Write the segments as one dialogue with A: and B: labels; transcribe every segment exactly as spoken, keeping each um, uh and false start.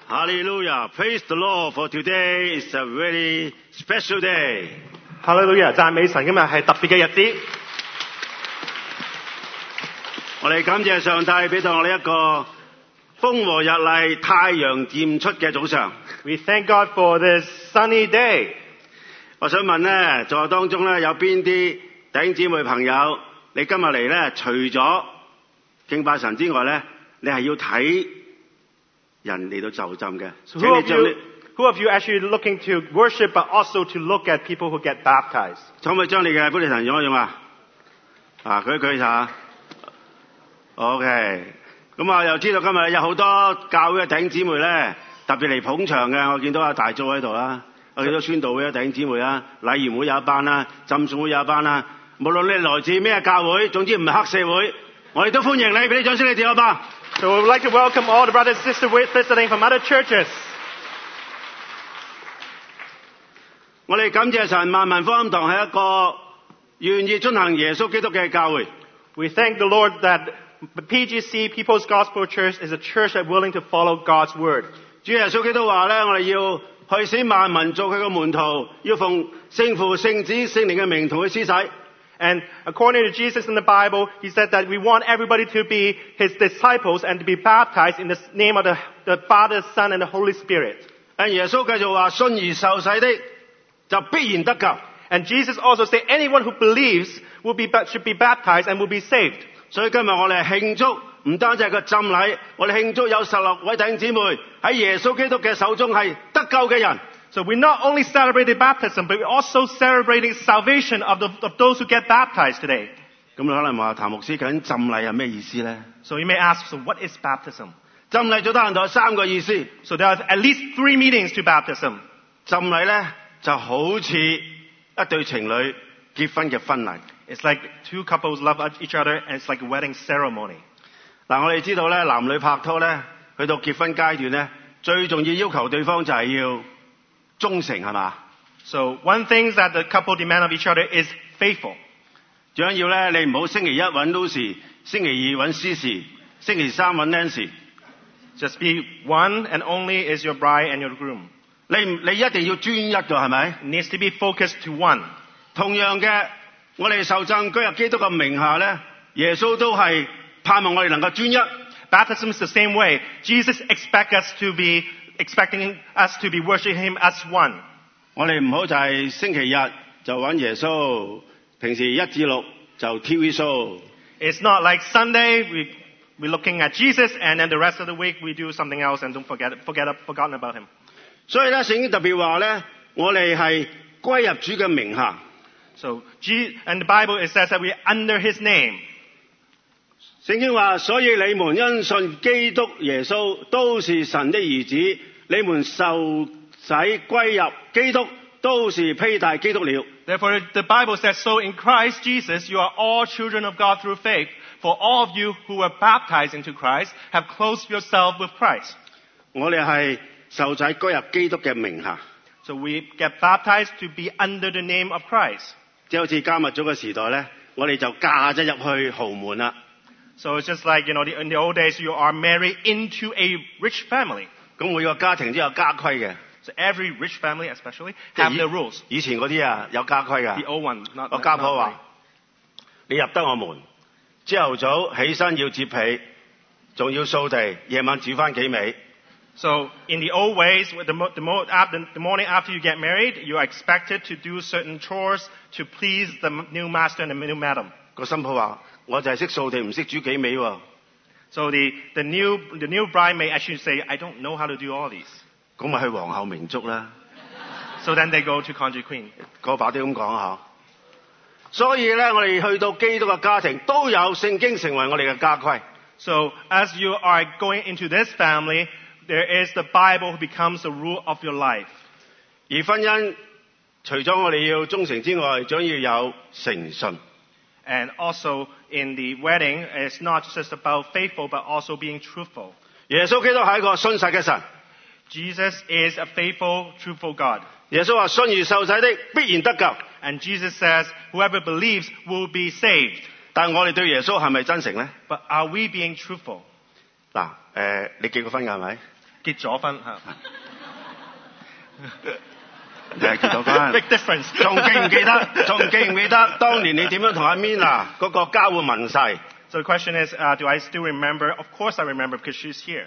A: Hallelujah. Praise the Lord, for today is a very special day.
B: Hallelujah. 讚美神，今日係特別嘅日子。
A: 我哋感謝上帝俾到我哋一個風和日麗、太陽漸出嘅早上。
B: We thank God for this sunny day.
A: 我想問呢，在當中呢，有邊啲弟兄姊妹朋友，你今日嚟呢，除咗敬拜神之外呢，你係要睇人嚟到就浸嘅。
B: So who of you, who of you actually looking to worship, but also to look at people who get baptized?
A: 可唔可以將你嘅本地神用一用啊？啊，舉一舉下。OK。咁啊，又知道今日有好多教會嘅弟兄姊妹咧，特別嚟捧場嘅。我見到阿大組喺度啦，我見到宣道會嘅弟兄姊妹啦，禮賢會有一班啦，浸信會有一班啦。無論你來自咩教會，總之唔係黑社會，我哋都歡迎你，俾啲掌聲你哋好嗎？
B: So we would like to welcome all the brothers and sisters visiting from other churches.
A: 我哋感謝神，萬民福音堂係一個願意遵行耶穌基督嘅教會。
B: We thank the Lord that P G C, People's Gospel Church, is a church that is willing to follow God's word.
A: 主耶穌基督話咧，我哋要去使萬民做佢嘅門徒，要奉聖父、聖子、聖靈嘅名同佢施洗。
B: And according to Jesus in the Bible, he said that we want everybody to be his disciples and to be baptized in the name of the, the Father, Son, and the Holy Spirit.
A: 耶穌繼續話：信而受洗的就必然得救。
B: And Jesus also said, anyone who believes will be, should be baptized and will be saved.
A: 所以今日我哋慶祝，唔單止係個浸禮，我哋慶祝有十六位弟兄姊妹喺耶穌基督嘅手中係得救嘅人。
B: So we not only celebrated baptism, but we're also celebrating salvation of, the, of those who get baptized today.
A: 咁你可能話譚牧師究竟浸禮係咩意思咧？
B: So you may ask, so what is baptism?
A: 浸禮最多人都有三個意思。
B: So there are at least three meanings to baptism.
A: 浸禮咧就好似一對情侶結婚嘅婚禮。
B: It's like two couples love each other, and it's like a wedding ceremony.
A: 嗱，我哋知道咧，男女拍拖咧，去到結婚階段咧，最重要要求對方就係要忠誠，係嘛？
B: So one thing that the couple demand of each other is faithful.
A: 最緊要咧，你唔好星期一揾 Lucy， 星期二揾 Cici， 星期三揾 Nancy。
B: Just be one and only is your bride and your groom.
A: 你唔你一定要專一㗎，係咪？
B: It needs to be focused to one.
A: 同樣嘅，我哋受浸居入基督嘅名下咧，耶穌都係盼望我哋能夠專一。
B: Baptism is the same way. Jesus expects us to be expecting us to be worshiping him as one.
A: 我哋唔好就係星期日就揾耶穌，平時一至六就 T V show。
B: It's not like Sunday we we're looking at Jesus and then the rest of the week we do something else and don't forget forget forgotten about him.
A: 所以咧，聖經特別話咧，我哋係歸入主嘅名下。
B: So, G, and the Bible it says that we're under his name.
A: 聖經話，所以你們因信基督耶穌都是神的兒子，你們受洗歸入基督，都是披戴基督了。
B: Therefore, the Bible says, so in Christ Jesus, you are all children of God through faith. For all of you who were baptized into Christ have clothed yourself with Christ.
A: 我哋係受洗歸入基督嘅名下。
B: So we get baptized to be under the name of Christ.
A: 即係好似加密咗嘅時代咧，我哋就嫁咗入去豪門啦。
B: So it's just like, you know, the, in the old days, you are married into a rich family.
A: 咁每個家庭都有家規嘅。
B: So every rich family, especially, have their rules.
A: 以前嗰啲啊有家規㗎。
B: The old one, not,
A: 我家
B: not
A: 婆
B: like.
A: 話：你入得我門，朝頭早起身要摺被，仲要掃地，夜晚煮翻幾味。
B: So in the old ways, the, mo- the, mo- after, the morning after you get married, you are expected to do certain chores to please the new master and the new madam.
A: 個新抱話：我就係識掃地，唔識煮幾味喎。
B: So the, the, new, the new bride may actually say, I don't know how to do all these.
A: 咁咪去皇后明燭啦。
B: So then they go to country queen.
A: 個把都咁講下。所以咧，我哋去到基督嘅家庭，都有聖經成為我哋嘅家規。
B: So as you are going into this family, there is the Bible who becomes the rule of your life.
A: 而婚姻除咗我哋要忠誠之外，仲要有誠信。
B: And also in the wedding, it's not just about faithful, but also being truthful.
A: 耶穌基督係一個信實嘅神。
B: Jesus is a faithful, truthful God.
A: 耶穌話：信而受洗的必然得救。
B: And Jesus says, whoever believes will be saved.
A: 但我哋對耶穌係咪真誠咧？
B: But are we being truthful?
A: 嗱，誒，你結過婚㗎係咪？
B: 結咗婚嚇。
A: 你係結咗婚。
B: Big difference。
A: 仲記唔記得？仲記唔記得當年你點樣同阿 Mina 嗰個交換盟誓？
B: So the question is, uh, do I still remember? Of course I remember because she's here.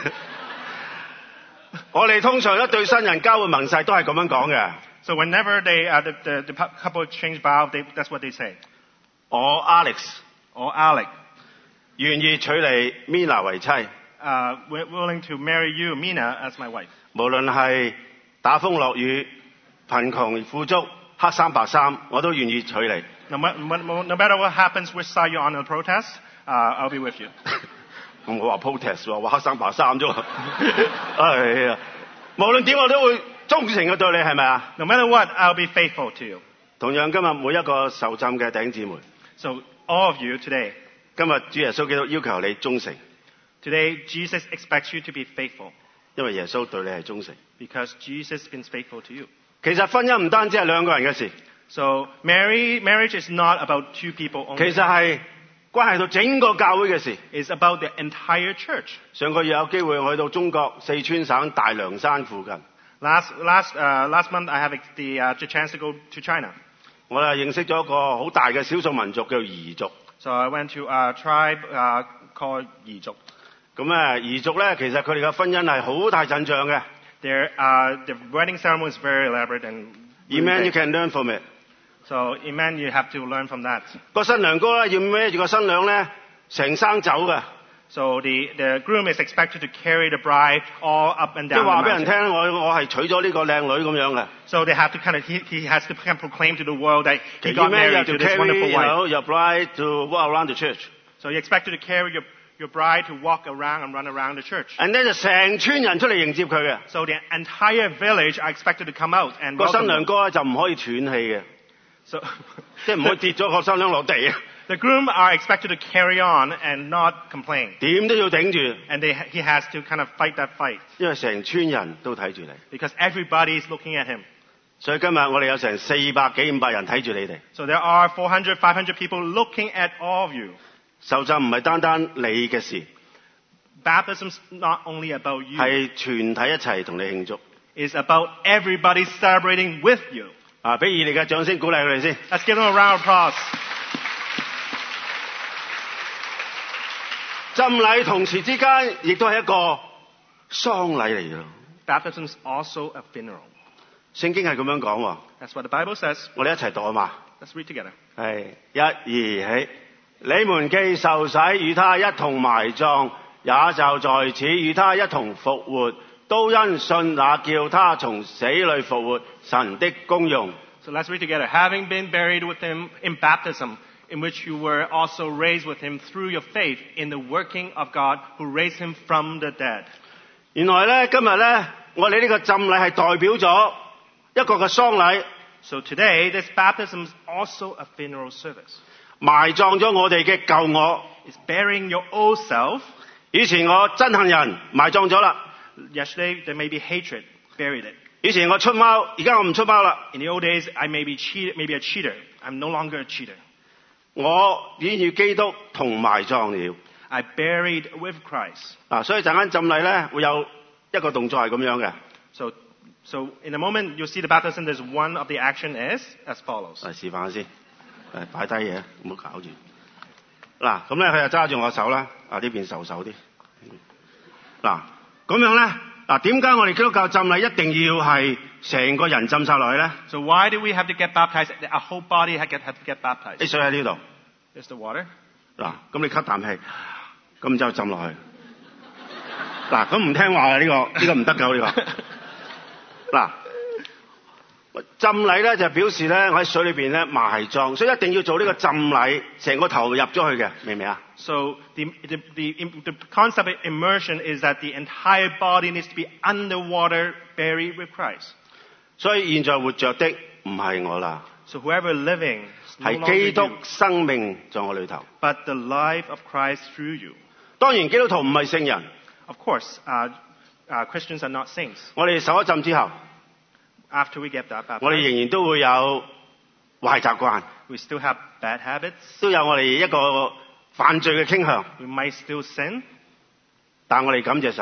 A: 我哋通常一對新人交換盟誓都係咁樣講嘅。
B: So whenever they, uh, the, the, the couple exchange vow, they, that's what they say.
A: 我 Alex
B: Or Alec,
A: 願意娶你 Mina 為妻，
B: uh, we're willing to marry you, Mina, as my wife.
A: 無論係打風落雨、貧窮富足、黑衫白衫，我都願意娶你。
B: No, ma- no, no matter what happens, which side you're on the protest, uh, I'll be with you.
A: 我話 protest 喎，話黑衫白衫啫喎。係啊，無論點我都會忠誠嘅對你，係咪啊？
B: No matter what, I'll be faithful to you.
A: 同樣今日每一個受浸嘅弟兄姊妹，
B: So all of you today,
A: 今日主耶穌基督要求你忠誠，
B: today Jesus expects you to be faithful
A: 因為耶穌對你係忠誠。
B: because Jesus has been faithful to you.
A: 其實婚姻唔單止係兩個人嘅事，
B: So marry, marriage is not about two people
A: 其
B: only.
A: 實係關係到整個教會嘅事。
B: It's about the entire church.
A: 上個月有機會我去到中國四川省大涼山附近，
B: Last, last, uh, last month I have the, uh, the chance to go to China.
A: 我係認識咗一個好大嘅少數民族叫彝族。
B: So I went to a tribe uh, called Yizhou.
A: 咁咧彝族咧，其實佢哋嘅婚姻係好大陣仗嘅。
B: Their, uh, the wedding ceremony is very elaborate and
A: Amen, you can learn from it。
B: so Iman, you have to learn from that.
A: 個新娘哥咧要孭住個新娘咧成生走嘅，
B: So the, the groom is expected to carry the bride all up and
A: 即係
B: down
A: 話
B: the
A: 俾人
B: mountain.
A: 聽，我我係娶咗呢個靚女咁樣嘅。
B: So they have to kind of, he, he has to kind of proclaim to the world that he got
A: Amen, you have
B: married
A: to
B: to this
A: carry
B: wonderful
A: you
B: wife.
A: know, your bride to walk around the church。
B: So you're expected to carry your, your bride to walk around and run around the church.
A: And then 就成村人出嚟迎接佢嘅。
B: So the entire village are expected to come out and
A: 個
B: welcome
A: 新娘
B: them.
A: 哥咧就唔可以斷氣嘅，
B: So
A: 即係唔可以跌咗個新娘落地，
B: the groom are expected to carry on and not complain.
A: 點都要頂住，
B: And they, he has to kind of fight that fight
A: 因為成村人都睇住你。
B: because everybody is looking at him.
A: 所以今日我哋有成四百幾五百人睇住你哋。
B: So there are four hundred, five hundred people looking at all of you.
A: 受浸唔係單單你嘅事，
B: Baptism's not only about you.
A: 係全體一齊同你慶祝。
B: It's about everybody celebrating with you.
A: 啊，俾熱烈嘅掌聲鼓勵佢哋先。
B: Let's give them a round of applause.
A: 浸禮同時之間亦都係一個喪禮嚟嘅咯。
B: Baptism's also a funeral.
A: 聖經係咁樣講喎，
B: That's what the Bible says.
A: 我哋一齊讀啊嘛。
B: Let's read together.
A: 係一二起，你們既受洗，與他一同埋葬，也就在此與他一同復活，都因信那叫他從死裏復活神的功用。
B: So let's read together. Having been buried with him in baptism, in which you were also raised with him through your faith in the working of God who raised him from the dead.
A: 原來咧，今日咧，我哋呢個浸禮係代表咗一個嘅喪禮，
B: So today, this baptism is also a funeral service.
A: 埋葬咗我哋嘅舊我。
B: It's burying your old self.
A: 以前我憎恨人，埋葬咗啦。
B: Yesterday, there may be hatred, buried it.
A: 以前我出貓，而家我唔出貓啦。
B: In the old days, I may be cheated, maybe a cheater. I'm no longer a cheater.
A: 我已經與基督同埋葬了。
B: I buried with Christ.
A: 嗱，所以陣間浸禮咧會有一個動作係咁樣嘅。
B: So, so in a moment, you'll see the baptism. There's one of the action is as follows.
A: 嚟示範下先，誒擺低嘢，唔好搞住。嗱，咁咧佢就揸住我手啦，啊呢邊受手啲。嗱，咁樣咧，嗱點解我哋基督教浸禮一定要係成個人浸晒落去咧？
B: So why do we have to get baptized? Our whole body have to get, have to get
A: 啲
B: baptized.
A: 水喺呢度，
B: There's the water.
A: 嗱，咁你吸啖氣，咁就浸落去。嗱，咁唔聽話嘅呢個，呢個唔得㗎呢個。嗱。浸禮咧就表示咧我喺水裏邊咧埋葬，所以一定要做呢個浸禮，成個頭入咗去嘅，明唔明啊？
B: So the, the, the, the concept of immersion is that the entire body needs to be underwater, buried with Christ.
A: 所以現在活着的唔係我啦，
B: So whoever living is no
A: 係
B: longer
A: 基督
B: you,
A: 生命在我裏頭。
B: but the life of Christ through you.
A: 當然基督徒唔係聖人，
B: Of course, uh, uh, Christians are not saints.
A: 我哋受一浸之後，
B: After we get that
A: 我哋
B: baptized,
A: 仍然都會有壞習慣，
B: we still have bad habits.
A: 都有我哋一個犯罪嘅傾向。
B: We might still sin.
A: 但我哋感謝神，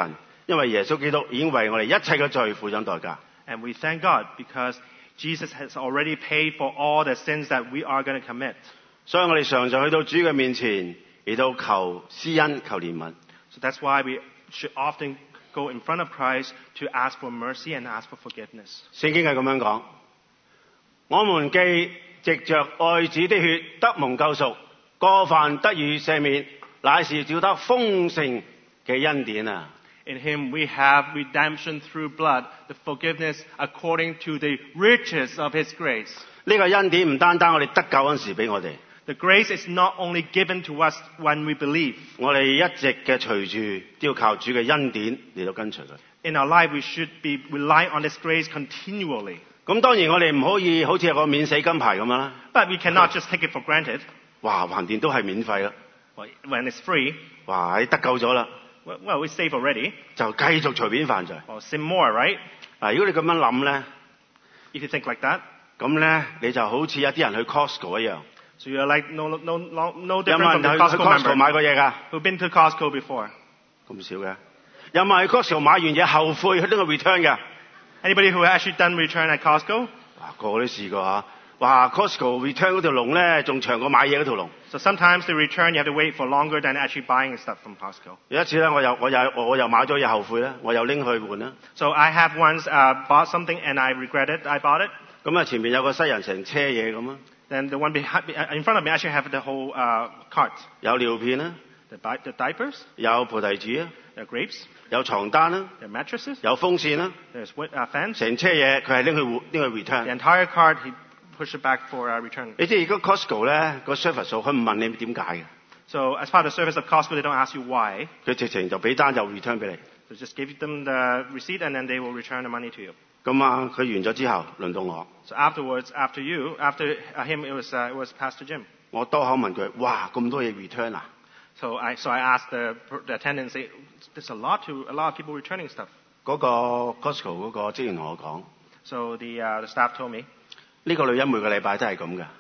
A: 因為耶穌基督已經為我哋一切嘅罪付上代價。
B: And we thank God because Jesus has already paid for all the sins that we are going to commit.
A: 所以我哋常常去到主嘅面前，嚟到求施恩、求憐憫。
B: So that's why we should often go in front of Christ to ask for mercy and ask for forgiveness.
A: 聖經係咁樣講：我們既藉着愛子的血得蒙救贖，過犯得以赦免，乃是照得豐盛嘅恩典啊！
B: In him we have redemption through blood, the forgiveness according to the riches of his grace.
A: 呢個恩典唔單單我哋得救嗰陣時俾我哋，
B: The grace is not only given to us when we believe.
A: 我哋一直嘅隨住都要靠主嘅恩典嚟到跟隨佢。
B: In our life we should be relying on this grace continually.
A: 咁當然我哋唔可以好似有個免死金牌咁樣啦。
B: But we cannot just take it for granted.
A: 哇，橫掂都係免費啦！
B: Well, when it's free,
A: 哇，你得救咗啦，
B: well, well we save already.
A: 就繼續隨便犯罪。
B: Well, sin more, right?
A: 嗱，如果你咁樣諗咧，
B: If you think like that,
A: 咁咧你就好似有啲人去 Costco 一樣。
B: so you're like no, no, no, no
A: 有
B: different
A: 冇
B: from
A: 人
B: the
A: 去
B: Costco
A: Costco
B: member
A: 買過嘢㗎？
B: who've been to Costco before.
A: 咁少嘅。有冇去 Costco 買完嘢後悔去呢個 return 㗎？
B: Anybody who actually done return at Costco?
A: 哇，個個都試過嚇。哇 ，Costco return 嗰條龍咧，仲長過買嘢嗰條龍。
B: So sometimes the return you have to wait for longer than actually buying stuff from Costco.
A: 有一次咧，我又我又我又買咗嘢後悔咧，我又拎去換啦。
B: So I have once uh, bought something and I regret it. I bought it.
A: 咁啊，前面有個西人成車嘢咁啊，
B: Then the one behind, in front of me actually have the whole uh, cart.
A: 有尿片啦，
B: The, di- the diapers,
A: 有菩提子啊，
B: the grapes,
A: 有床單啦，
B: the mattresses,
A: 有風扇啦，
B: there's wi- uh, fans.
A: 成車嘢佢係拎去換拎去
B: The
A: return。
B: entire cart he pushed it back for uh, return.
A: 你知而家 Costco 咧個 service 數，佢唔問你點解嘅，
B: So as part of the service of Costco, they don't ask you why.
A: 佢直情就俾單就 return 俾你。
B: So just give them the receipt and then they will return the money to you.
A: 咁啊，佢完咗之後，輪到我，
B: So afterwards, after you, after uh, him, it was uh, it was Pastor Jim.
A: 我多口問佢：哇，咁多嘢 return 啊！
B: So I so I asked the, the attendant, say, there's a lot to a lot of people returning stuff.
A: 嗰個 Costco 嗰個職員同我講：
B: So the uh, the staff told me.
A: 呢個女人每個禮拜都係咁嘅。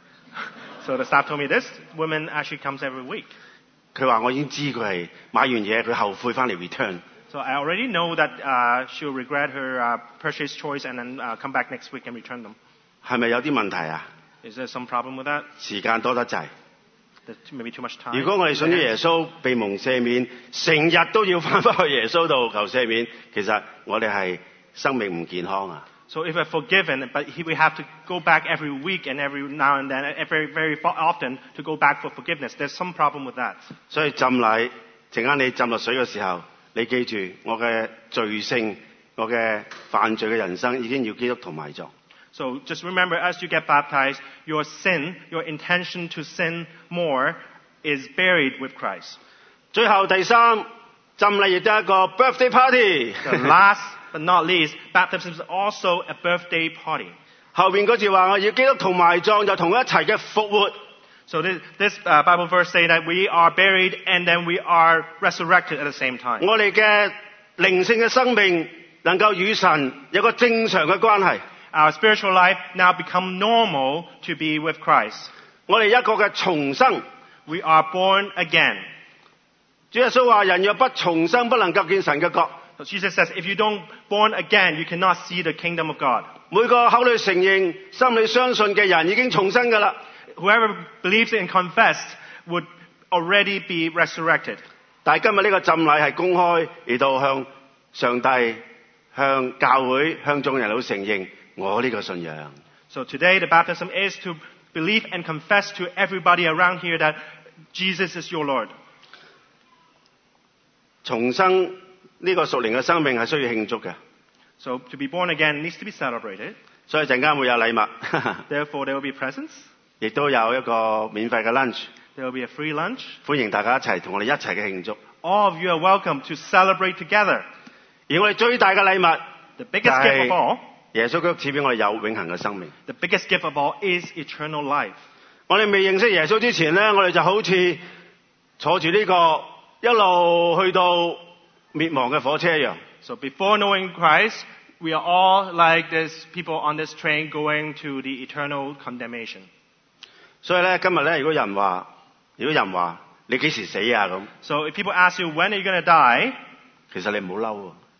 B: So the staff told me this woman actually comes every week.
A: 佢話我已經知佢係買完嘢，佢後悔翻嚟 return。
B: So I already know that uh, she'll regret her uh, purchase choice and then uh, come back next week and return them.
A: 係咪有啲問題啊？
B: Is there some problem with that?
A: 時間多得滯。
B: There's maybe too much time.
A: 如果我哋信咗耶穌，被蒙赦免，成日都要翻返去耶穌度求赦免，其實我哋係生命唔健康啊！
B: So if we're forgiven, but he, we have to go back every week and every now and then, very, very often to go back for forgiveness. There's some problem with that.
A: 所以浸禮，陣間你浸落水嘅時候，你記住我嘅罪性，我嘅犯罪嘅人生已經要基督徒埋葬。
B: So just remember, as you get baptized, your sin, your intention to sin more, is buried with Christ.
A: 最後第三，浸禮亦都係一個 birthday party。
B: The last but not least, baptism is also a birthday party.
A: 後邊嗰字話我要基督同埋葬，就同佢一齊嘅復活。
B: So this, this uh, Bible verse say that we are buried and then we are resurrected at the same time.
A: 我哋嘅靈性嘅生命能夠與神有個正常嘅關係。
B: Our spiritual life now become normal to be with Christ.
A: 我哋一個嘅重生。
B: We are born again.
A: 主耶穌話：人若不重生，不能夠見神嘅國。
B: So Jesus says, if you don't born again, you cannot see the kingdom of God.
A: 每個口裏承認、心裏相信嘅人已經重生㗎啦。
B: Whoever believes and confessed would already be resurrected.
A: 但係今日呢個浸禮係公開嚟到向上帝、向教會、向眾人都承認我呢個信仰。
B: So today the baptism is to believe and confess to everybody around here that Jesus is your Lord.
A: 重生呢個屬靈嘅生命係需要慶祝嘅，
B: So to be born again needs to be celebrated.
A: 所以陣間會有禮物，
B: Therefore there will be presents.
A: 亦都有一個免費嘅 lunch，
B: There will be a free lunch.
A: 歡迎大家一齊同我哋一齊嘅慶祝。
B: All of you are welcome to celebrate together.
A: 而我哋最大嘅禮物
B: The biggest gift of all,
A: 耶穌基督賜俾我哋有永恆嘅生命。
B: the biggest gift of all is eternal life.
A: 我哋未認識耶穌之前咧，我哋就好似坐住呢個一路去到滅亡嘅火車一樣。
B: So before knowing Christ, we are all like this people on this train going to the eternal condemnation.
A: 所以咧，今日咧，如果有人話，如果有人話你幾時死啊咁，
B: So if people ask you, when are you going to die?
A: 其實你唔好嬲喎。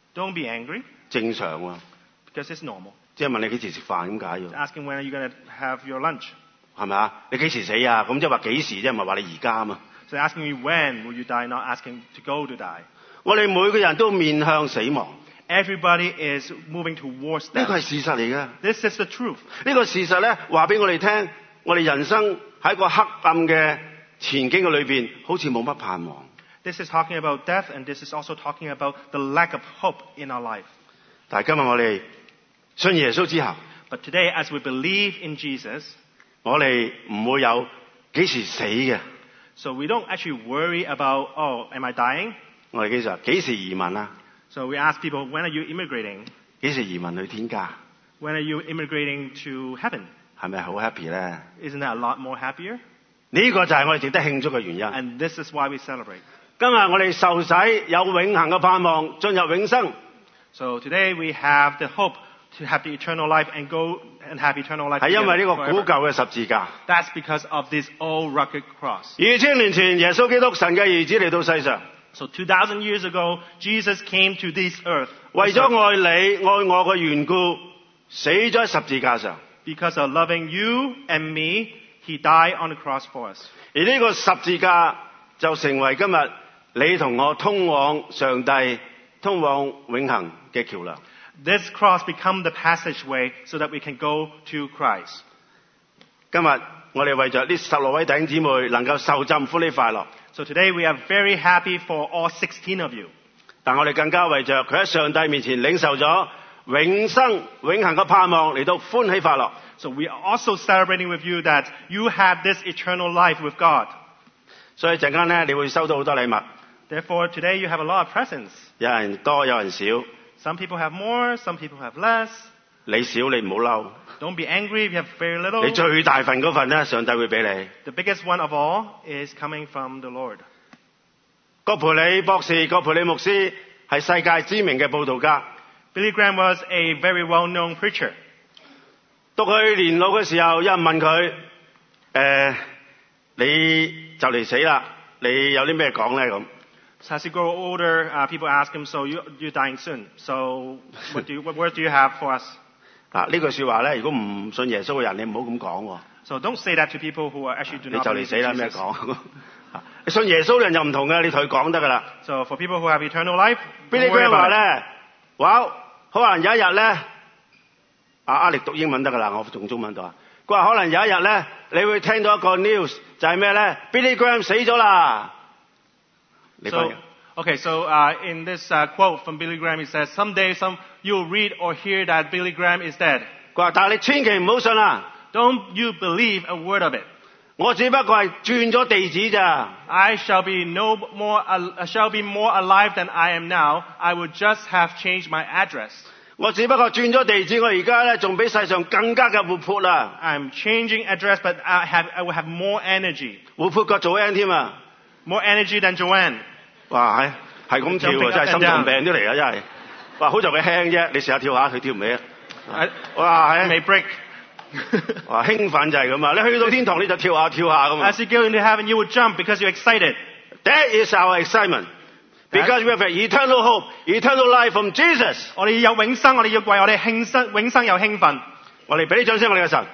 B: Don't be angry
A: 正常喎。
B: because it's normal.
A: 即係問你幾時食飯，點解要？
B: Asking when are you going to have your lunch?
A: 係咪啊？你幾時死啊？咁即係話幾時啫，唔係話你而家啊嘛。
B: So asking you when will you die, not asking to go to die.
A: 我哋每個人都面向死亡，
B: Everybody is moving towards
A: 呢
B: that.
A: 個係事實嚟㗎。
B: This is the truth.
A: 呢個事實咧話俾我哋聽，我哋人生喺個黑暗嘅前景嘅裏邊，好似冇乜盼望。
B: This is talking about death, and this is also talking about the lack of hope in our life.
A: 但係今日我哋信耶穌之後，
B: But today, as we believe in Jesus,
A: 我哋唔會有幾時死嘅。
B: so we don't actually worry about, oh, am I dying?
A: 我哋幾時幾時移民啊？
B: So we ask people, when are you immigrating?
A: 幾時移民去天家？
B: When are you immigrating to heaven?
A: 係咪好 happy 咧？
B: Isn't that a lot more happier?
A: 呢個就係我哋值得慶祝嘅原因。
B: And this is why we celebrate.
A: 今日我哋受洗有永恆嘅盼望，進入永生。
B: So today we have the hope to have the eternal life and go and have eternal life.
A: 係因為呢個
B: together
A: 古
B: forever.
A: 舊嘅十字架。
B: That's because of this old rugged cross.
A: 二千年前，耶穌基督神嘅兒子嚟到世上，
B: So two thousand years ago, Jesus came to this earth
A: 為咗愛你、愛我嘅緣故，死咗喺十字架上。
B: because of loving you and me. He died on the cross for us.
A: 而呢個十字架就成為今日你同我通往上帝、通往永恆嘅橋梁。
B: This cross become the passageway so that we can go to Christ.
A: 今日我哋為着呢十六位弟兄姊妹能夠受浸歡喜快樂，
B: So today we are very happy for all sixteen of you.
A: 但我哋更加為着佢喺上帝面前領受咗永生、永恆嘅盼望嚟到歡喜快樂。
B: So we are also celebrating with you that you have this eternal life with God.
A: 所以陣間咧，你會收到好多禮物，
B: Therefore, today you have a lot of presents.
A: 有人多，有人少。
B: Some people have more, some people have less.
A: 你少你唔好嬲，
B: Don't be angry if you have very little.
A: 你最大份嗰份咧，上帝會俾你。
B: The biggest one of all is coming from the Lord.
A: 葛培理博士、葛培理牧師係世界知名嘅佈道家。
B: Billy Graham was a very well-known preacher.
A: 到佢年老嘅時候，有人問佢：誒、你就嚟死啦，你有啲咩講咧？咁
B: So as he grow older, uh, people ask him, so you, you're dying soon. So what, do you, what word do you have for us?
A: 嗱呢句説話咧，如果唔信耶穌嘅人，你唔好咁講喎。
B: So don't say that to people who are actually do
A: 你
B: not
A: 就嚟
B: believe
A: 死
B: in
A: 啦，咩
B: Jesus.
A: 講？你信耶穌嘅人又唔同嘅，你同佢講得噶啦。
B: So for people who have eternal life,
A: Billy
B: don't worry
A: Graham 話
B: about it.
A: 咧，哇，可能有一日咧，阿阿力讀英文得噶啦，我用中文讀啊。佢話可能有一日咧，你會聽到一個 news 就係咩咧 ？Billy Graham 死咗啦。你翻譯
B: So, okay, so uh, in this uh, quote from Billy Graham, he says, someday some, you'll read or hear that Billy Graham is dead.
A: 佢話，但係你千祈唔好信啊！
B: Don't you believe a word of it.
A: 我只不過係轉咗地址咋。
B: I shall be no more, uh, shall be more alive than I am now. I would just have changed my address.
A: 我只不過轉咗地址，我而家咧仲比世上更加嘅活潑啊！
B: I'm changing address, but I have, I will have more energy.
A: 活潑過早 N 添啊！
B: More energy than Joanne.
A: 哇，係係咁跳
B: Jumping
A: 啊，真係
B: up
A: 心
B: and
A: 臟
B: down.
A: 病都嚟啊，真係。哇，好在佢輕啫，你試下跳下，佢跳唔起啊！
B: I,
A: 哇，
B: I
A: 係
B: may break.
A: 哇，興奮就係咁啊！你去到天堂你就跳下跳下咁啊
B: As you go into heaven, you will jump because you're excited.
A: ！That is our excitement, because we have an eternal hope, eternal life from Jesus。
B: 我哋有永生，我哋要為我哋慶生，永生有興奮。
A: 我哋俾啲掌聲我哋嘅神。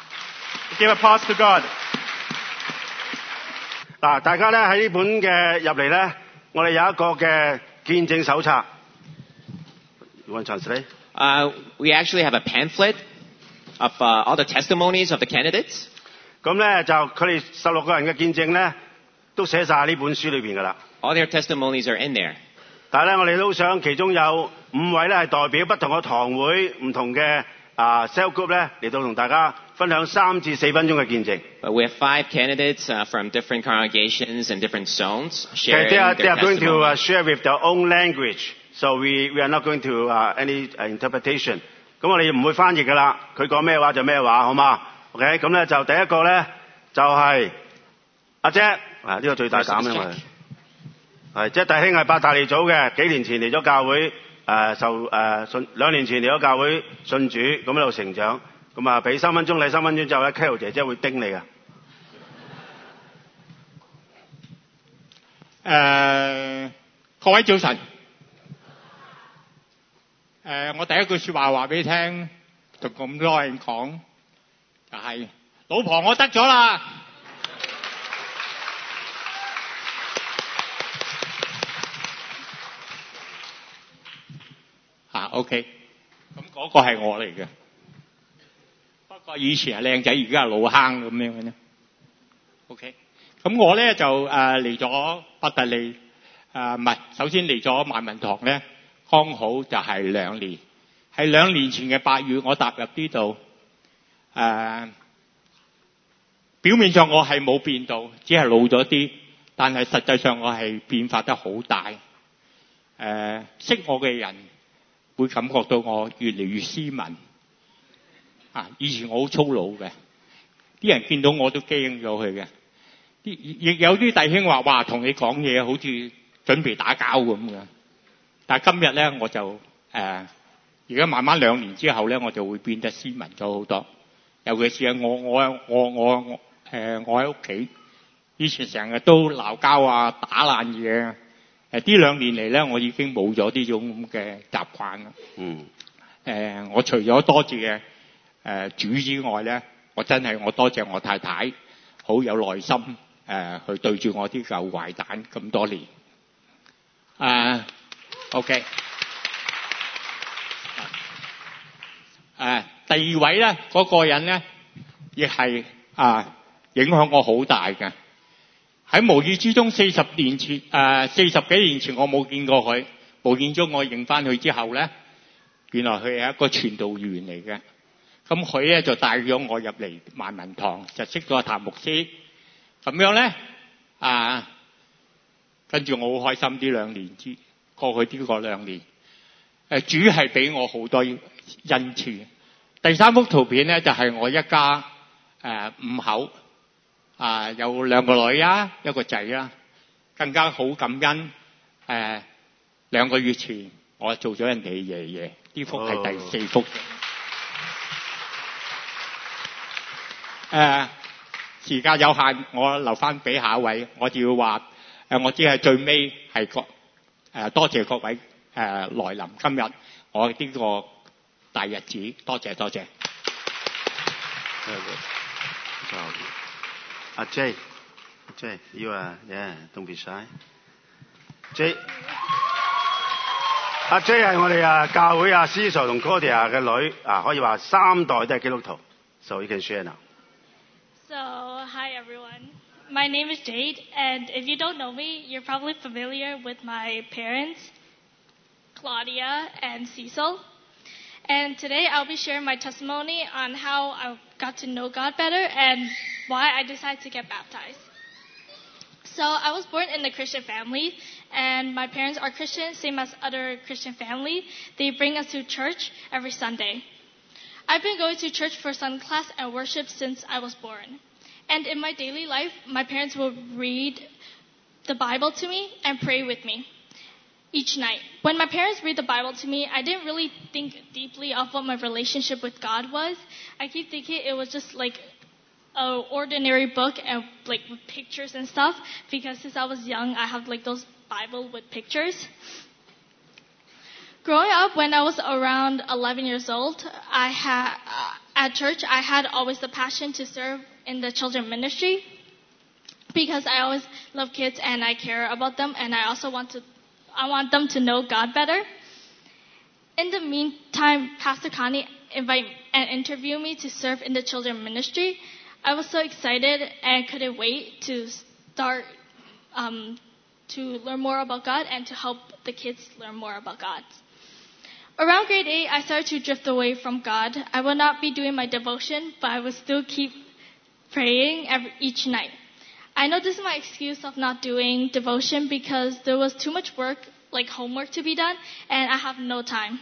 B: Give applause to God.
A: 嗱，大家咧喺呢本嘅入嚟咧，我哋有一個嘅見證手冊。You want to translate?
C: Uh, we actually have a pamphlet of uh, all the testimonies of the candidates.
A: 咁咧就佢哋十六個人嘅見證咧，都寫晒呢本書裏邊噶啦。
C: All their testimonies are in there.
A: 但係咧，我哋都想其中有五位咧係代表不同嘅堂會、唔同嘅啊 cell group 咧嚟到同大家分享三至四分鐘嘅見證。
C: But we have five candidates uh, from different congregations and different zones
A: Okay,
C: sharing
A: they are, they
C: their
A: are going to uh,
C: testimony.
A: share with their own language, so we, we are not going to uh, any uh, interpretation. 咁我哋唔會翻譯噶啦，佢講咩話就咩話，好嘛 ？OK， 咁咧就第一個咧就係、是、阿 Jack， 啊呢、這個最大膽因為係即係弟兄係八大利組嘅，幾年前嚟咗教會，誒、呃、受誒、呃、信兩年前嚟咗教會信主，咁喺度成長，咁啊俾三分鐘你，三分鐘之後咧 ，Carol 姐姐會叮你嘅。
D: 誒、各位早晨， 誒，我第一句説話話俾你聽，同咁多人講，就係老婆我得咗啦。啊 ，OK， 咁嗰個係我嚟嘅。不過以前係靚仔，而家係老坑咁樣嘅啫。OK， 咁我咧就誒嚟咗伯特利，誒唔係，首先嚟咗萬民堂咧，剛好就係兩年。係兩年前嘅八月，我踏入呢度，誒、呃、表面上我係冇變到，只係老咗啲，但係實際上我係變化得好大。誒、呃、識我嘅人會感覺到我越嚟越斯文。啊，以前我好粗魯嘅，啲人見到我都驚咗佢嘅。亦有啲弟兄話：哇，同你講嘢好似準備打交咁嘅。但係今日咧，我就誒。呃而家慢慢兩年之後咧，我就會變得斯文咗好多。尤其是係我我我我我誒我喺屋企，以前成日都鬧交啊、打爛嘢。誒呢兩年嚟咧，我已經冇咗呢種咁嘅習慣啦。嗯。誒，我除咗多謝誒主之外咧，我真係我多謝我太太，好有耐心誒去對住我啲舊壞蛋咁多年。誒 ，OK。誒，第二位咧，嗰、那個人咧，亦係啊影響我好大嘅。喺無意之中，四十年前誒四十幾年前我冇見過佢，無意中我認翻佢之後咧，原來佢係一個傳道員嚟嘅。咁佢咧就帶咗我入嚟萬民堂，就識咗阿譚牧師。咁樣咧啊，跟住我好開心呢兩年之過去呢個兩年，誒主係俾我好多恩賜。第三幅圖片咧就係、是、我一家誒、呃、五口啊、呃，有兩個女啊，一個仔啦。更加好感恩誒、呃，兩個月前我做咗人哋爺爺，呢幅係第四幅。誒、呃，時間有限，我留翻俾下一位。我就要話誒、呃，我只係最尾係各誒多謝各位誒、呃、來臨今日我呢、這個大日子，多謝多謝。
A: 阿 J， J， you are yeah， don't be shy。J， 阿 J 係我哋啊教會啊 Cecil 同 Claudia 嘅女啊，可以話三代都係基督徒。So you can share now.
E: So hi everyone, my name is Jade, and if you don't know me, you're probably familiar with my parents, Claudia and Cecil. And today I'll be sharing my testimony on how I got to know God better and why I decided to get baptized. So I was born in a Christian family, and my parents are Christian, same as other Christian family. They bring us to church every Sunday. I've been going to church for Sunday class and worship since I was born. And in my daily life, my parents will read the Bible to me and pray with me each night. When my parents read the Bible to me, I didn't really think deeply of what my relationship with God was. I keep thinking it was just like an ordinary book and like with pictures and stuff, because since I was young, I have like those Bible with pictures. Growing up, when I was around eleven years old, I had uh, at church I had always the passion to serve in the children ministry, because I always love kids and I care about them, and I also want to I want them to know God better. In the meantime, Pastor Connie invited and interviewed me to serve in the children ministry. I was so excited and couldn't wait to start um, to learn more about God and to help the kids learn more about God. Around grade eight, I started to drift away from God. I would not be doing my devotion, but I would still keep praying every, each night. I know this is my excuse of not doing devotion because there was too much work, like homework to be done, and I have no time.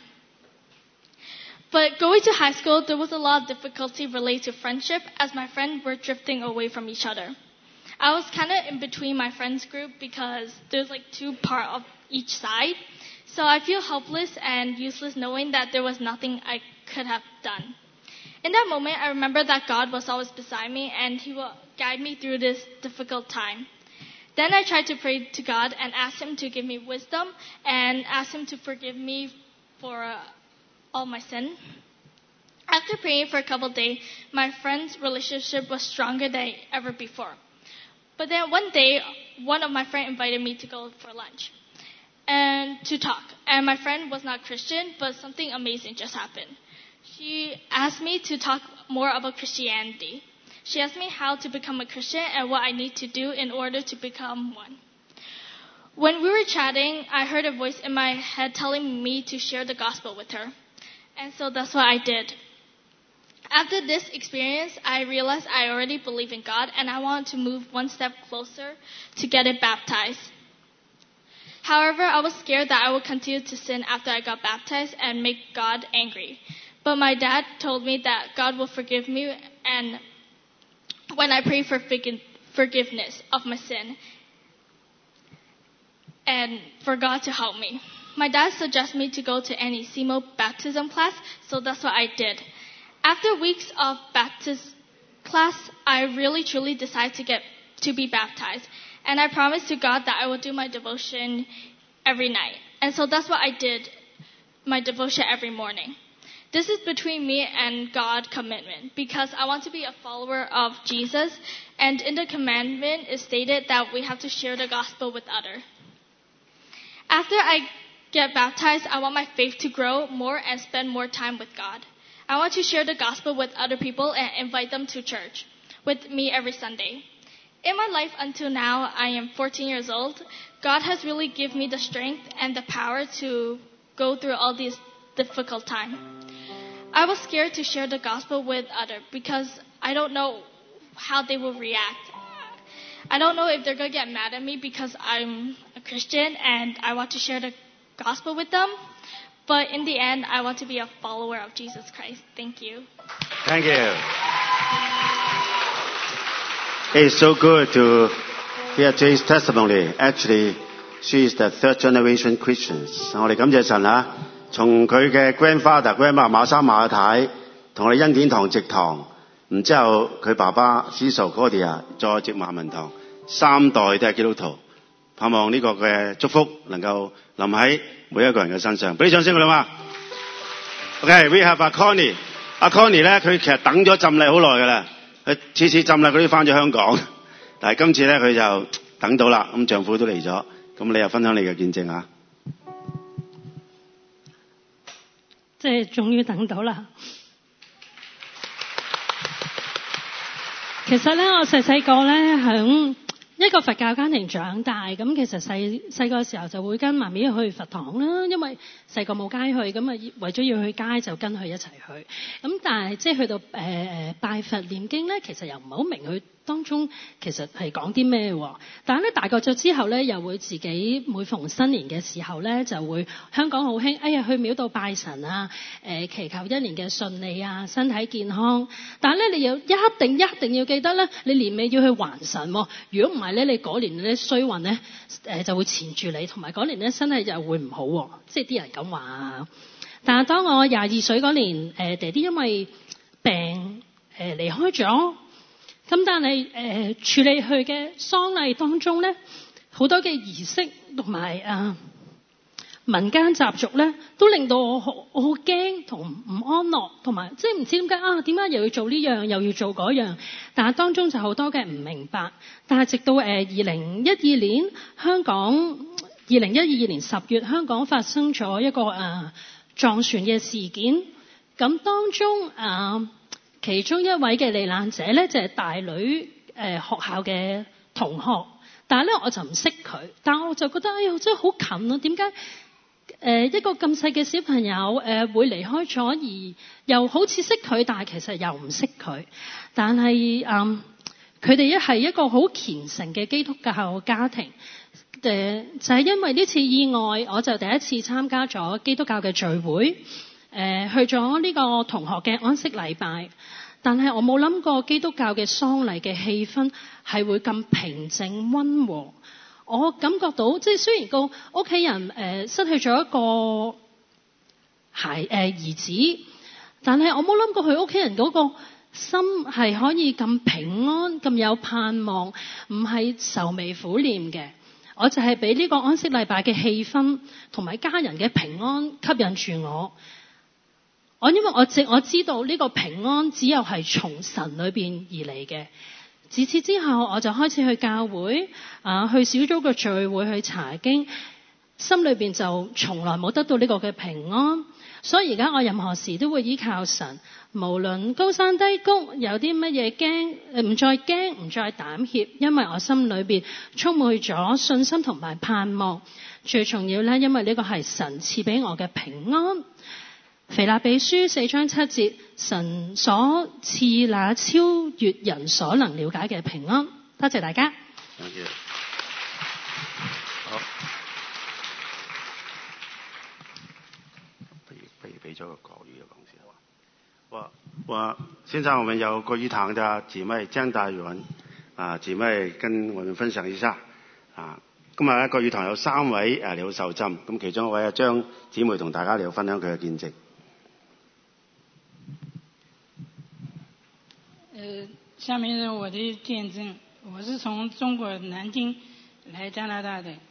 E: But going to high school, there was a lot of difficulty related to friendship, as my friends were drifting away from each other. I was kind of in between my friends group because there's like two parts of each side. So I feel helpless and useless knowing that there was nothing I could have done. In that moment, I remember that God was always beside me and He will guide me through this difficult time. Then I tried to pray to God and ask Him to give me wisdom and ask Him to forgive me for uh, all my sin. After praying for a couple of days, my friend's relationship was stronger than ever before. But then one day, one of my friends invited me to go for lunch and to talk. And my friend was not Christian, but something amazing just happened. She asked me to talk more about Christianity. She asked me how to become a Christian and what I need to do in order to become one. When we were chatting, I heard a voice in my head telling me to share the gospel with her. And so that's what I did. After this experience, I realized I already believe in God and I wanted to move one step closer to get it baptized. However, I was scared that I would continue to sin after I got baptized and make God angry. But my dad told me that God will forgive me and when I pray for forgiveness of my sin and for God to help me. My dad suggested me to go to any S E M O baptism class, so that's what I did. After weeks of baptism class, I really truly decided to get to be baptized. And I promised to God that I would do my devotion every night. And so that's what I did, my devotion every morning. This is between me and God commitment because I want to be a follower of Jesus. And in the commandment, it stated that we have to share the gospel with others. After I get baptized, I want my faith to grow more and spend more time with God. I want to share the gospel with other people and invite them to church with me every Sunday. In my life until now, I am fourteen years old. God has really given me the strength and the power to go through all these difficult times. I was scared to share the gospel with others because I don't know how they will react. I don't know if they're going to get mad at me because I'm a Christian and I want to share the gospel with them. But in the end, I want to be a follower of Jesus Christ. Thank you.
A: Thank you. It's so good to hear Jay's testimony. Actually, she is the third generation Christian. 我哋感謝神啊，從佢嘅 grandfather、grandma 馬生馬太，同我哋恩典堂植堂，然之後佢爸爸司徒哥哋啊，再植萬民堂，三代都係基督徒。盼望呢個嘅祝福能夠臨喺每一個人嘅身上。俾啲掌聲佢哋嘛。Okay, we have 阿 Connie。阿 Connie 咧，佢其實等咗浸禮好耐㗎啦。佢次次浸禮佢都翻咗香港，但係今次咧佢就等到啦。咁丈夫都嚟咗，咁你又分享你嘅見證啊？
F: 即係終於等到啦。其實咧，我細細個咧響一個佛教家庭長大，咁其實細細個時候就會跟媽咪去佛堂啦，因為細個冇街去，咁啊為咗要去街就跟佢一齊去。咁但係即係去到誒、呃、拜佛念經咧，其實又唔係好明佢當中其實係講啲咩喎。但係咧大個咗之後咧，又會自己每逢新年嘅時候咧，就會香港好興，哎呀去廟度拜神啊，誒、呃、祈求一年嘅順利啊，身體健康。但係咧你要一定一定要記得咧，你年尾要去還神喎。如果唔係咧，你嗰年咧衰運咧誒就會纏住你，同埋嗰年咧身體又會唔好喎。即係啲人咁話啊。但係當我廿二歲嗰年，誒爹哋因為病誒離開咗。咁但係誒、呃、處理佢嘅喪禮當中咧，好多嘅儀式同埋啊民間習俗咧，都令到我好我好驚同唔安樂，同埋即係唔知點解啊點解又要做呢樣又要做嗰樣，但係當中就好多嘅唔明白。但係直到誒二零一二年香港二零一二年十月香港發生咗一個啊撞船嘅事件，咁當中啊。其中一位嘅罹難者咧就係、是、大女誒、呃、學校嘅同學，但係咧我就唔識佢，但我就覺得哎呀真係好近啊！點解誒一個咁細嘅小朋友誒、呃、會離開咗，而又好似識佢，但係其實又唔識佢。但係嗯，佢哋一係一個好虔誠嘅基督教家庭，誒、呃、就係、是、因為呢次意外，我就第一次參加咗基督教嘅聚會。誒、呃、去咗呢個同學嘅安息禮拜，但係我冇諗過基督教嘅喪禮嘅氣氛係會咁平靜溫和。我感覺到即係雖然個屋企人誒、呃、失去咗一個孩誒、呃、兒子，但係我冇諗過佢屋企人嗰個心係可以咁平安、咁有盼望，唔係愁眉苦臉嘅。我就係俾呢個安息禮拜嘅氣氛同埋家人嘅平安吸引住我。 我因為我知我知道呢個平安只有係從神裏邊而嚟嘅。自此之後，我就開始去教會啊，去小組嘅聚會，去查經，心裏邊就從來冇得到呢個嘅平安。所以而家我任何時都會依靠神，無論高山低谷，有啲乜嘢驚，唔再驚，唔再膽怯，因為我心裏邊充滿咗信心同埋盼望。最重要咧，因為呢個係神賜俾我嘅平安。腓立比書四章七節，神所賜那超越人所能了解嘅平安。多謝大家。
A: Thank you. 好，不如不如俾咗個國語嘅講先好。我我現在我們有國語堂的姊妹張大元啊，姊妹跟我們分享一下啊。今日咧國語堂有三位誒嚟受浸，咁其中一位係張姊妹同大家嚟分享佢嘅見證。
G: 呃，下面是我的見證。我是從中國南京來加拿大的，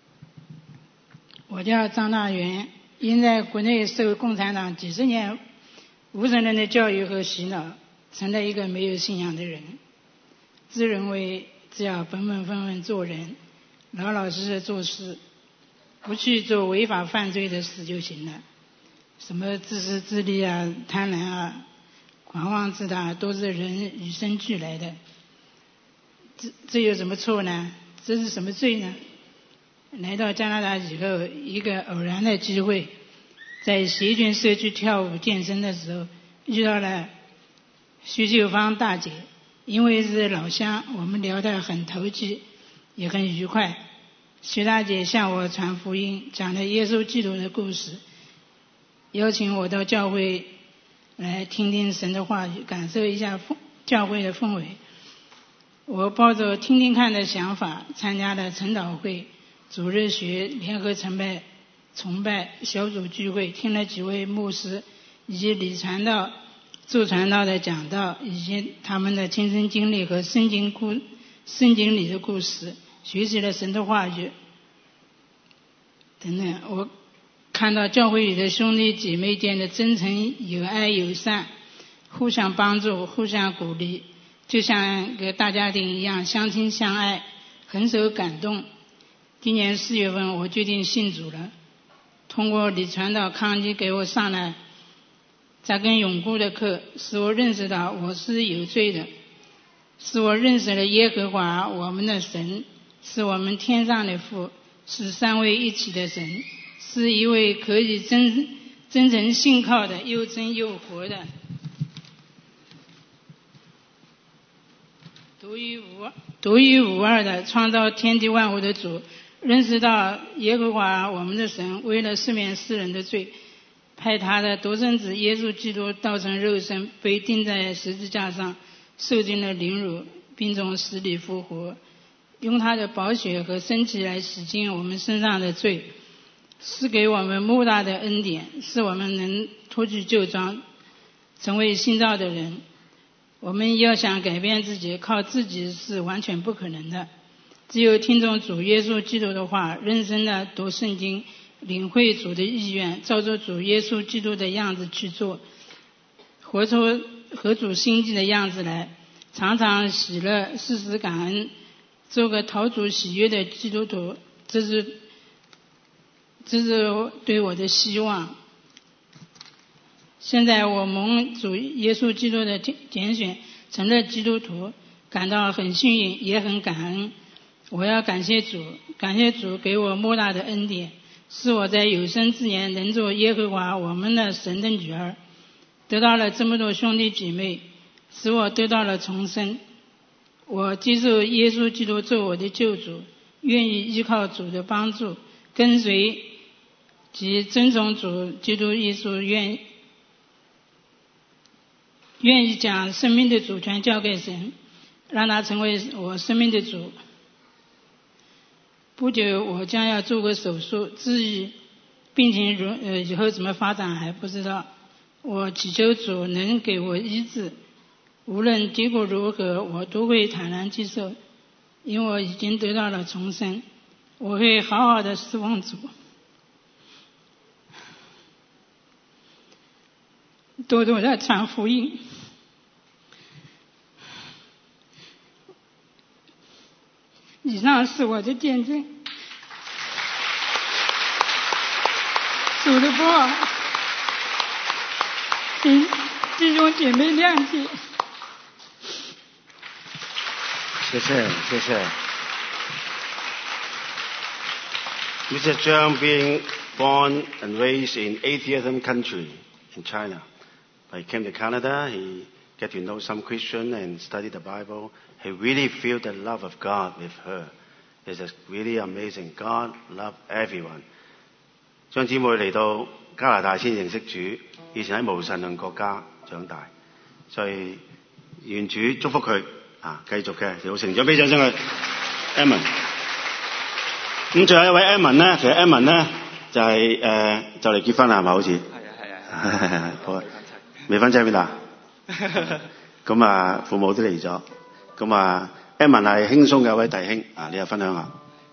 G: 我叫張大元，因在國內受共產黨幾十年無神論的教育和洗腦，成了一個沒有信仰的人，自認為只要本本分分做人，老老實實做事，不去做違法犯罪的事就行了。什麼自私自利啊，貪婪啊，狂妄自大，都是人與生俱來的。這這有什麼錯呢？這是什麼罪呢？來到加拿大以後，一個偶然的機會，在協俊社區跳舞健身的時候，遇到了徐秀芳大姐。因為是老鄉，我們聊得很投機，也很愉快。徐大姐向我傳福音，講了耶穌基督的故事，邀請我到教會來聽聽神的話語，感受一下教會的氛圍。我抱着聽聽看的想法，參加了晨禱會、主日學、聯合崇拜、崇拜小組聚會，聽了幾位牧師以及李傳道、周傳道的講道，以及他們的親身經歷和聖經故聖經裡的故事，學習了神的話語等等。我看到教會裡的兄弟姐妹間的真誠、有愛、友善，互相幫助，互相鼓勵，就像個大家庭一樣相親相愛，很受感動。今年四月份我決定信主了，通過李傳道康基給我上了扎根永固的課，使我認識到我是有罪的，使我認識了耶和華我們的神，是我們天上的父，是三位一體的神，是一位可以真真誠信靠的，又真又活的，獨一無二獨一無二的創造天地萬物的主。認識到耶和華我們的神為了赦免世人的罪，派他的獨生子耶穌基督道成肉身，被釘在十字架上，受盡了凌辱，並從死裡復活，用他的寶血和生氣來洗淨我們身上的罪，是給我們莫大的恩典，使我們能脫去舊裝，成為新造的人。我們要想改變自己，靠自己是完全不可能的，只有聽從主耶穌基督的話，認真的讀聖經，領會主的意願，照着主耶穌基督的樣子去做，活出合主心意的樣子來，常常喜樂，時時感恩，做個討主喜悅的基督徒，這是這是對我的希望。現在我蒙主耶穌基督的揀選，成了基督徒，感到很幸運，也很感恩。我要感謝主，感謝主給我莫大的恩典，使我在有生之年能做耶和華我們的神的女兒，得到了這麼多兄弟姐妹，使我得到了重生。我接受耶穌基督做我的救主，願意依靠主的幫助，跟隨及遵從主基督耶穌，願願意將生命的主權交給神，讓他成為我生命的主。不久我將要做個手術，至於病情如呃以後怎麼發展還不知道。我祈求主能給我醫治，無論結果如何，我都會坦然接受，因為我已經得到了重生。我會好好的侍奉主。 多多的传福音。以上是我的见证。主的不好，请弟兄姐妹谅解。
A: 谢谢，谢谢。Mister Zhang being born and raised in atheism country in China. But he came to Canada, he get to know some Christian and study the Bible. He really feel the love of God with her. It's just really amazing. God love everyone. 張姊妹嚟到加拿大先認識主，以前喺無神論國家長大，所以願主祝福佢啊，繼續嘅有成長。俾掌聲佢 Emman。咁最後一位 Emman 咧，其實 Emman 咧就係、是、誒、呃、就嚟結婚啦，係咪好似？係啊係啊。好，未婚妻邊度啊？咁啊，父母都嚟咗。咁啊 ，Emman 係輕鬆嘅一位弟兄啊，你又分享下。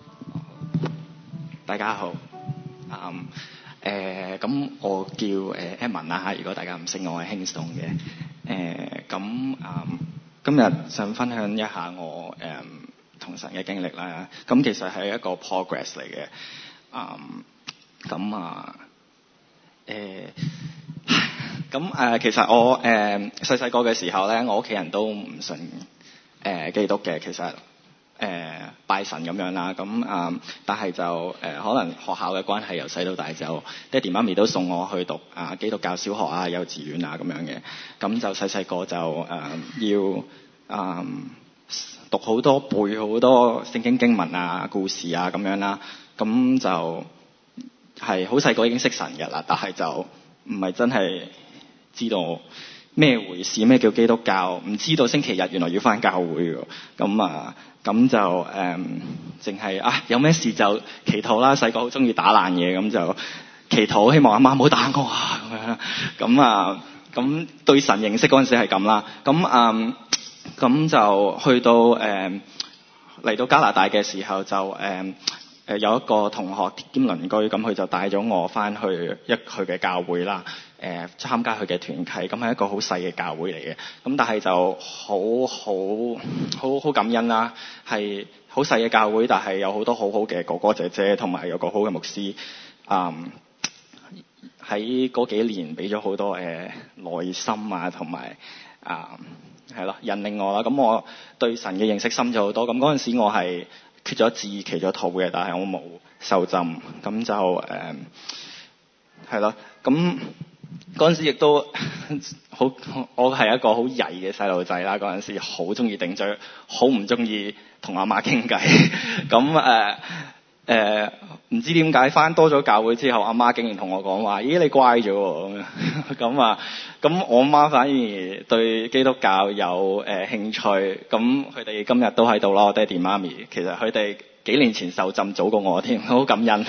H: 大家好。嗯誒咁、呃、我叫誒 Emman 啦嚇，如果大家唔識我係輕鬆嘅。誒咁嗯今日想分享一下我誒同、嗯、神嘅經歷啦。咁其實係一個 progress 嚟嘅。嗯咁啊誒咁誒其實我誒細細個嘅時候咧，我屋企人都唔信誒、呃、基督嘅，其實。誒、呃、拜神咁樣啦，咁啊、嗯，但係就誒、呃、可能學校嘅關係由細到大就爹哋媽咪都送我去讀啊基督教小學啊、幼稚園啊咁樣嘅，咁就細細個就誒、呃、要啊、呃、讀好多背好多聖經經文啊、故事啊咁樣啦，咁就係好細個已經識神嘅啦，但係就唔係真係知道咩回事，咩叫基督教，唔知道星期日原來要返教會㗎，咁啊。咁就誒，淨係啊有咩事就祈禱啦。細個好中意打爛嘢，咁就祈禱，希望阿媽唔好打我啊咁樣。咁啊，咁對神認識嗰陣時係咁啦。咁啊，咁就去到誒嚟、呃、到加拿大嘅時候就誒誒、呃、有一個同學兼鄰居，咁佢就帶咗我翻去一佢嘅教會啦。誒、呃、參加佢嘅團契，咁係一個好細嘅教會嚟嘅，咁但係就好好好好感恩啦，係好細嘅教會，但係有好多好好嘅哥哥姐姐，同埋有個好嘅牧師，嗯喺嗰幾年俾咗好多誒、呃、耐心啊，同埋啊係咯引領我啦，咁我對神嘅認識深咗好多，咁嗰陣時我係決咗志、祈咗禱嘅，但係我冇受浸，咁就誒係咯，咁。嗰陣時亦都好，我係一個好曳嘅細路仔啦。嗰陣時好中意頂嘴，好唔中意同阿媽傾偈。咁誒誒，唔知點解返多咗教會之後，阿媽竟然同我講話：咦，你乖咗喎咁樣。咁啊，咁我媽反而對基督教有誒、呃、興趣。咁佢哋今日都喺度啦，我爹哋媽咪。其實佢哋幾年前受浸早過我添，好感恩。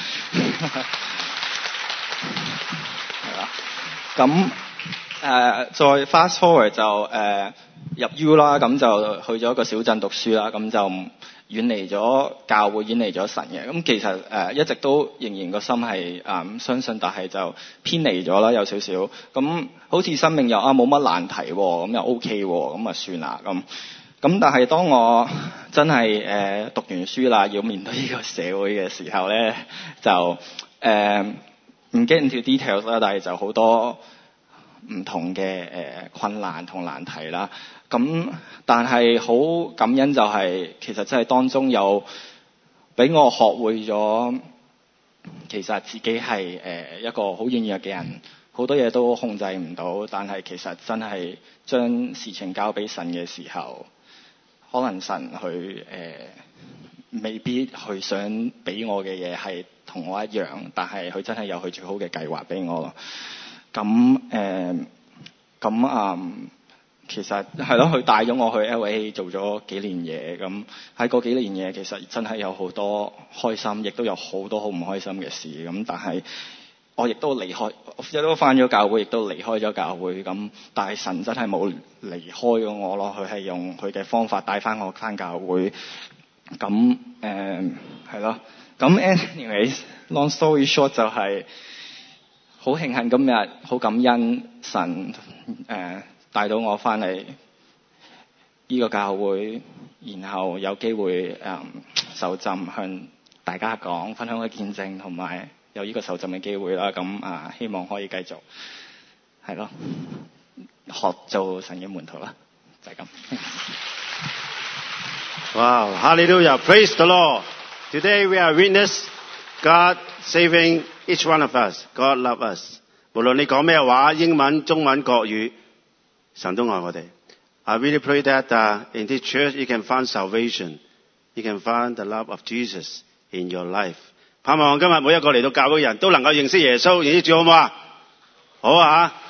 H: 咁誒、呃、再 fast forward 就誒、呃、入 U 啦，咁就去咗一個小鎮讀書啦，咁就遠離咗教會，遠離咗神嘅。咁其實誒、呃、一直都仍然個心係誒、呃、相信，但係就偏離咗啦，有少少。咁好似生命又啊冇乜難題喎，咁又 OK 喎，咁啊算啦咁。咁但係當我真係誒、呃、讀完書啦，要面對呢個社會嘅時候咧，就誒。呃唔 get into details 啦，但係就好多唔同嘅誒、呃、困難同難題啦。咁但係好感恩就係、是、其實真係當中有俾我學會咗，其實自己係誒、呃、一個好軟弱嘅人，好多嘢都控制唔到。但係其實真係將事情交俾神嘅時候，可能神佢誒、呃、未必去想俾我嘅嘢係同我一樣，但係佢真係有佢最好嘅計劃俾我咯。咁誒，咁、呃、啊、嗯，其實係咯，佢帶咗我去 L A 做咗幾年嘢。咁喺嗰幾年嘢，其實真係有好多開心，亦都有好多好唔開心嘅事。咁但係我亦都離開，亦都返咗教會，亦都離開咗教會。咁但係神真係冇離開咗我咯，佢係用佢嘅方法帶返我返教會。咁誒係咯。咁 anyways long story short 就係好慶幸今日好感恩神誒、呃、帶到我翻嚟呢個教會，然後有機會誒、呃、受浸向大家講分享嘅見證，同埋有呢個受浸嘅機會啦。咁啊、呃，希望可以繼續係咯學做神嘅門徒啦，就係、是、咁。
A: Wow, hallelujah, praise the Lord. Today we are witness God saving each one of us. God love us. 無論你講咩話，英文、中文、國語，神都愛我哋。I really pray that、uh, in this church you can find salvation. You can find the love of Jesus in your life. 盼望今日每一個嚟到教會嘅人都能夠認識耶穌，認識主，好唔好啊？好啊！